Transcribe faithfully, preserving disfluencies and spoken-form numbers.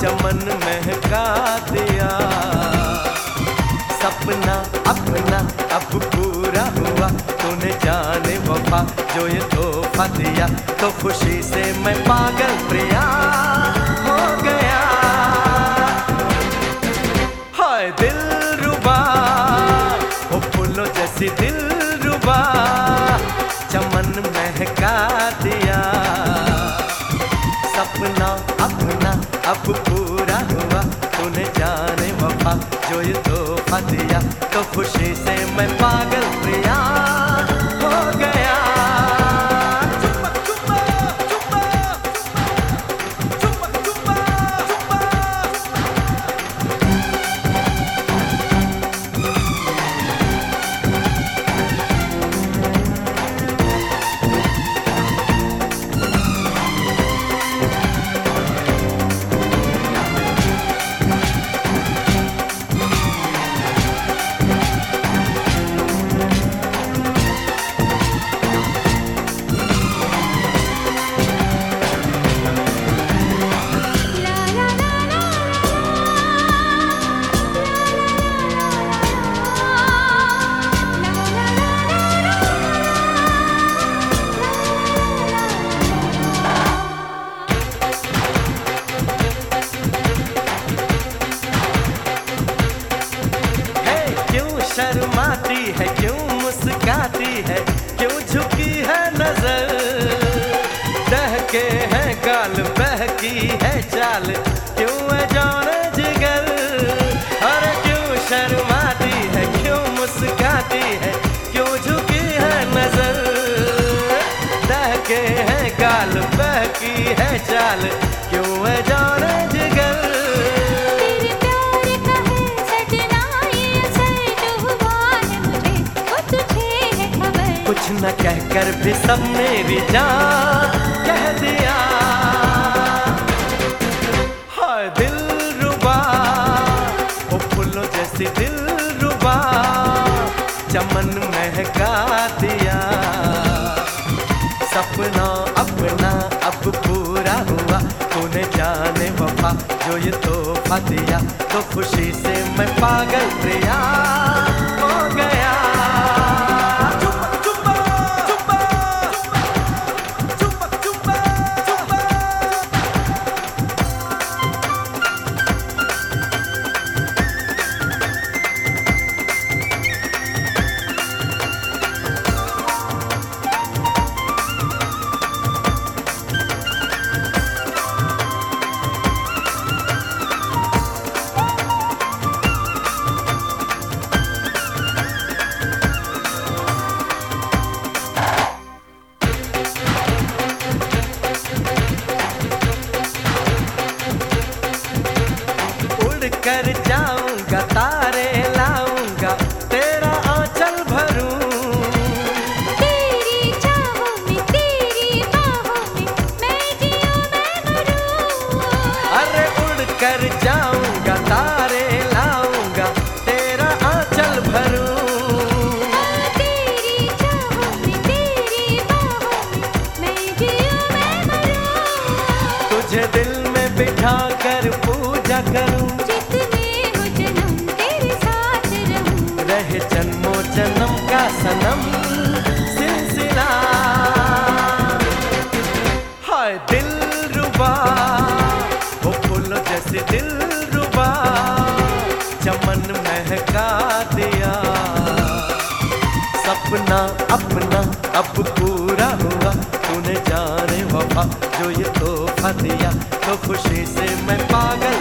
चमन महका दिया। सपना अपना अब पूरा हुआ, तूने जाने वफा जो ये तोहफा दिया। तो खुशी से मैं पागल प्रिया हो गया। हाय दिलरुबा, ओ फूलों जैसी दिलरुबा, चमन महका दिया। सपना अपना अब पूरा हुआ, तूने जाने वफा जो ये तोहफा दिया। तो खुशी से मैं पागल प्रिया हो गया। चुम्मा चुम्मा चुम्मा चुम्मा चुम्मा चुम्मा। शर्माती है क्यों मुस्काती है, क्यों झुकी है नजर। दहके हैं गाल बहकी है चाल, क्यों है जाने जिगर। अरे क्यों शर्माती है क्यों मुस्काती है, क्यों झुकी है नजर। दहके हैं गाल बहकी है चाल, क्यों है जाने जिगर। कुछ न कहकर भी सब मेरी जान कह दिया। हाय दिलरुबा, ओ फूलों जैसी दिलरुबा, चमन महका दिया। सपना अपना अब पूरा हुआ, तूने जाने वफा जो ये तोहफा दिया। तो खुशी से मैं पागल प्रिया हो गया। कर जाऊंगा तारे लाऊंगा, तेरा आंचल भरूं। तेरी चाहों में तेरी बाहों में मैं जियूं मैं मरूं। अरे उड़ कर जाऊंगा तारे लाऊंगा, तेरा आंचल भरूं। तेरी चाहों में तेरी बाहों में मैं जियूं मैं मरूं। तुझे दिल में बिठा कर पूजा करूं, रहे जन्मों जन्म का सनम सिलसिला। हाय दिलरुबा, वो फूलों जैसी दिलरुबा, चमन महका दिया। सपना अपना अब पूरा हुआ, तूने जाने वफा जो ये तोहफा दिया। तो खुशी से मैं पागल